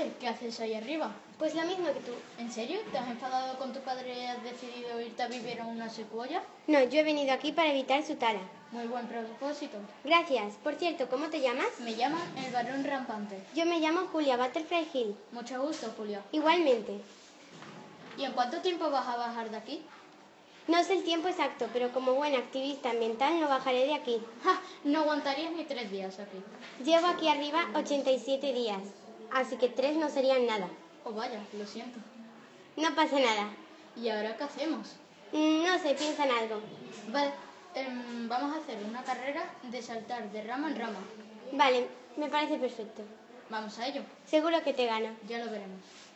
Oye, ¿qué haces ahí arriba? Pues lo mismo que tú. ¿En serio? ¿Te has enfadado con tu padre y has decidido irte a vivir a una secuoya? No, yo he venido aquí para evitar su tala. Muy buen propósito. Gracias. Por cierto, ¿cómo te llamas? Me llaman el varón rampante. Yo me llamo Julia Butterfly Hill. Mucho gusto, Julio. Igualmente. ¿Y en cuánto tiempo vas a bajar de aquí? No sé el tiempo exacto, pero como buena activista ambiental no bajaré de aquí. ¡Ja! No aguantarías ni 3 días aquí. Llevo aquí arriba 87 días, así que 3 no serían nada. Oh, vaya, lo siento. No pasa nada. ¿Y ahora qué hacemos? No sé, piensa en algo. Vale, vamos a hacer una carrera de saltar de rama en rama. Vale, me parece perfecto. Vamos a ello. Seguro que te gano. Ya lo veremos.